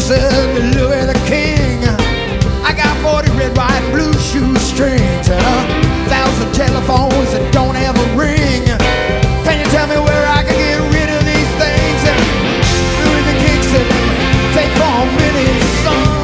said Louis the King. I got 40 red, white, and blue shoestrings and 1,000 telephones that don't ever ring. Can you tell me where I can get rid of these things? And Louis the King said, take from many sons.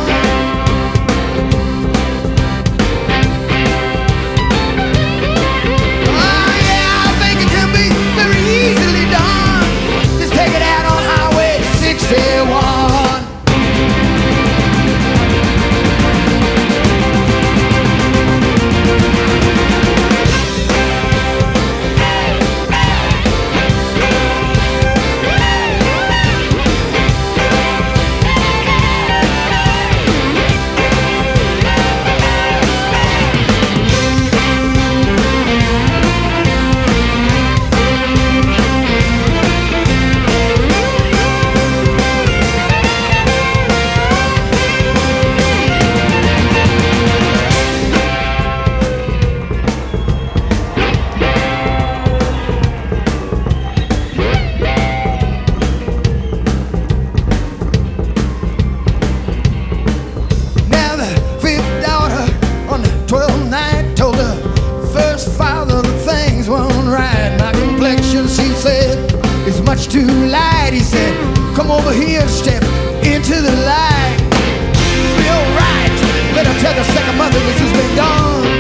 He said, it's much too light. He said, come over here and step into the light. Be alright. Better tell the second mother this has been done.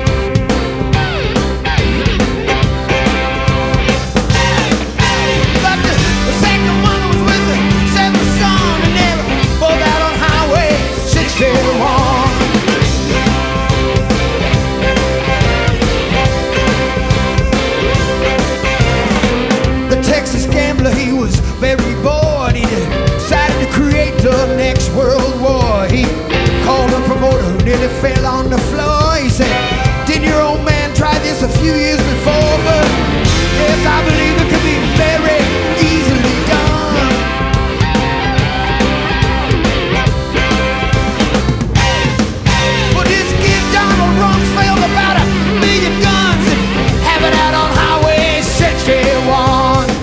But the second mother was with the seventh son, and they were both out on Highway 61. He was very bored. He decided to create the next world war. He called a promoter who nearly fell on the floor. He said, didn't your old man try this a few years before? But yes, I believe it could be very easily done. Well, this kid Donald Rumsfeld about 1 million guns and have it out on Highway 61.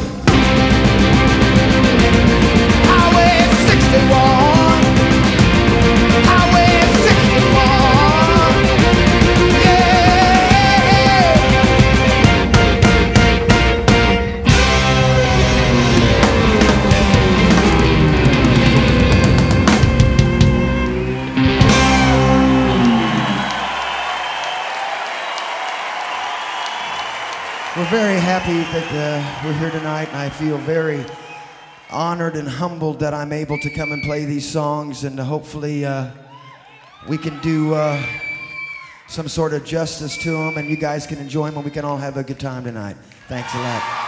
We're very happy that we're here tonight, and I feel very honored and humbled that I'm able to come and play these songs, and hopefully we can do some sort of justice to them, and you guys can enjoy them, and we can all have a good time tonight. Thanks a lot.